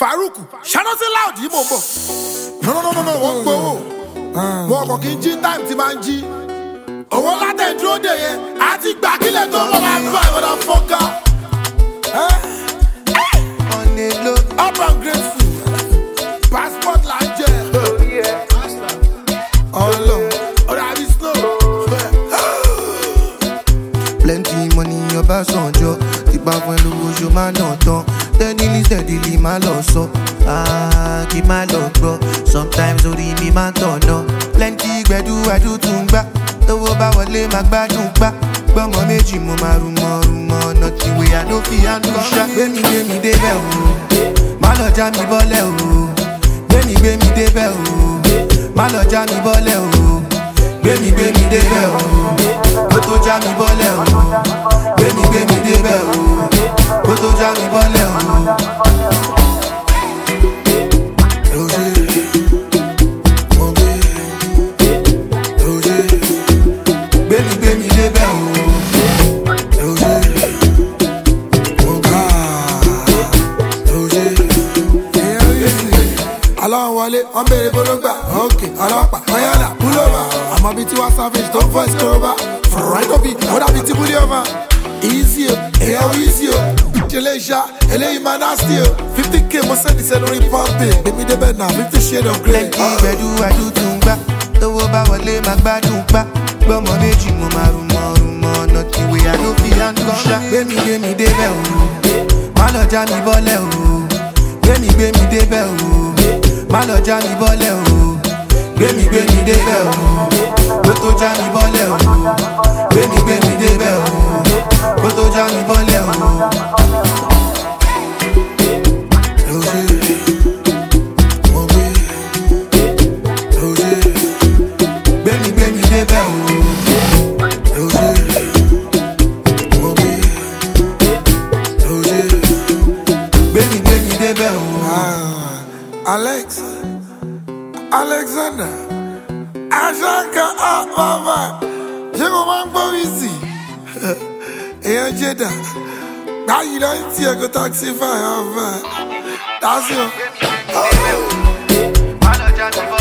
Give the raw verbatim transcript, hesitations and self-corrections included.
Farouk, ṣáná sí loud yìí mò ń bọ̀. No no no no no, wọ́n gbowó. Wọ́n kò kí n jí time tí máa ń jí. Owó látẹ̀ dúró dè yẹn, àti gbà kílẹ̀ tó lọ́ máa bá ìwọ́dà fọ́gà. Up and grateful, passport là ń jẹ. Ọlọ, ọ̀rọ̀ àbí slow. Plenty money ọba sanjọ, tipa fún ẹlòmó ṣo máa nà tán. Tẹ́nilí steadily máa lọ sọ, kí máa lọ gbọ́. Sometimes orí mi máa tọ̀nà. Plenty gbẹ̀dú ẹ̀dú tún gbá. Tówó bá wọlé máa gbádùn pa. Gbọ́mọ méjì mo máa rúmọ rúmọ. Nọ̀tí wé àdó fi àánú ṣá. Gbémi gbémi débẹ̀ o, má lọ já mi bọ́lẹ̀ o. Gbémi gbémi débẹ̀ o, má lọ já mi bọ́lẹ̀ o. Gbémi gbémi débẹ̀ o, kó tó já mi bọ́lẹ̀ o. Gbémi gbémi débẹ̀ o, kó tó já mi bọ́lẹ̀ o. Gbémi gbémi débẹ̀ o. Ọlọ́run wọlé, wọ́n béèrè bólógbà. Okay, ọlọ́pàá, ọ̀yọ́dà, púlọ́và. Àmọ́ bíi tiwa savage tó ń voice koroba. Fọ̀rọ̀ǹtò bíi ọ̀dà bíi ti búlí ọ̀fà. Easy o, èèyàn easy o. Ìjẹlẹ̀ ìṣá, eléyìí máa nasty o. fifty k mo sẹ́ni sẹ́nu rí pọ́ǹpì. Gbèmí débẹ̀ náà, fifty shade of grey. Plenty gbẹ̀dú ẹ̀dú tún gbá. Tówó bá wọlé máa gbádùn pa. Gbọ́mọ méjì mo máa rúmọ rúmọ. Nọ̀tí wé àdó fi àánú ṣá. Gbémi gbémi débẹ̀ o, má lọ já mi bọ́lẹ̀ o. Gbémi gbémi débẹ̀ o, má lọ já mi bọ́lẹ̀ o. Gbémi gbémi débẹ̀ o, kó tó já mi bọ́lẹ̀ o. Gbémi gbémi débẹ̀ o, kó tó já mi bọ́lẹ̀ o. Gbémi gbémi débẹ̀ o. Gbémi gbémi débẹ̀ o. Alex, Alexander, Ashanka, ah, mama, ṣé kò máa ń gbọ́ wíìsì? Èèyàn jẹ́dà, báyìí náà ń tiẹ̀ kó taxi fire ọ̀fẹ́. That's it. Má lọ já mi bọ́lẹ̀ o.